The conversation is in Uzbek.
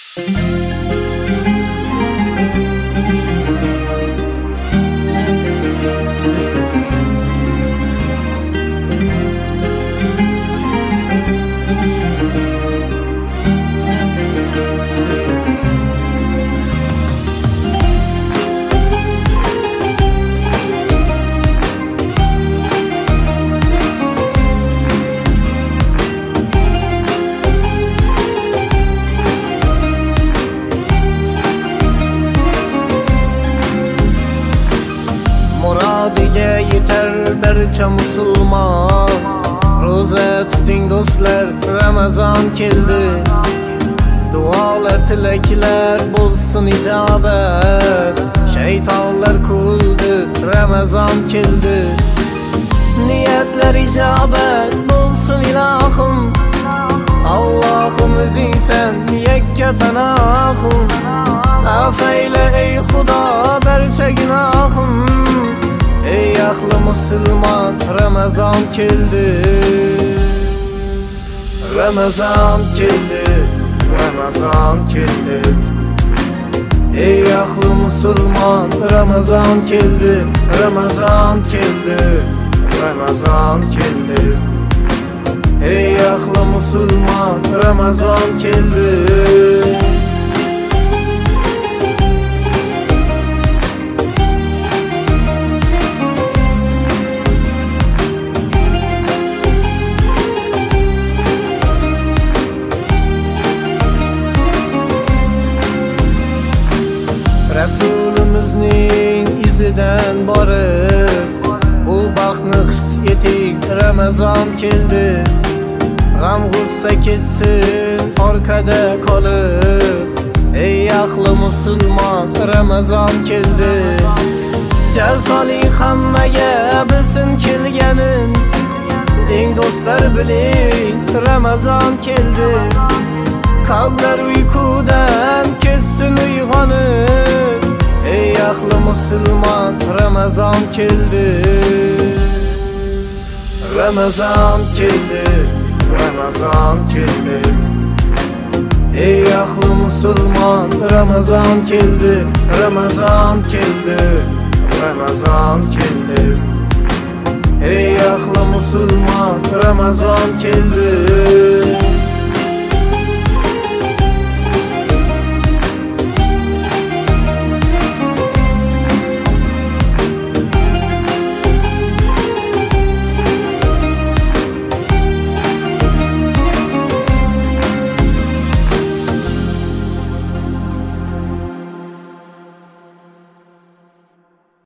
Muradiga yeter barcha musulmon. Ro'za tuting do'stlar, Ramazon keldi. Duolar, tilaklar bo'lsin ijobat. Shaytonlar kuldi, Ramazon keldi. Niyatlar ijobat bo'lsin ilohim. Allohim o'zingsan, yakka panohim. Afayla ey Xudo barcha gunohim. Ey ahli musulmon, Ramazon keldi. Ramazon keldi, Ramazon keldi. Ey ahli musulmon, Ramazon keldi. Ramazon keldi, Ramazon keldi. Ey ahli musulmon, Ramazon keldi. Rasulimizning izidan borib, bu baxtni his eting, Ramazon keldi. G'am g'ussa ketsin orqada qolib. Ey ahli musulmon, Ramazon keldi. Jar soling hammaga bilsin kelganin. Deng do'stlar biling, Ramazon keldi. Qalblar uyqudan kessin uyg'onib. Ey ahli musulmon, Ramazon keldi. Ramazon keldi, Ramazon keldi. Ey ahli musulmon, Ramazon keldi. Ramazon keldi, Ramazon keldi. Ey ahli musulmon, Ramazon keldi.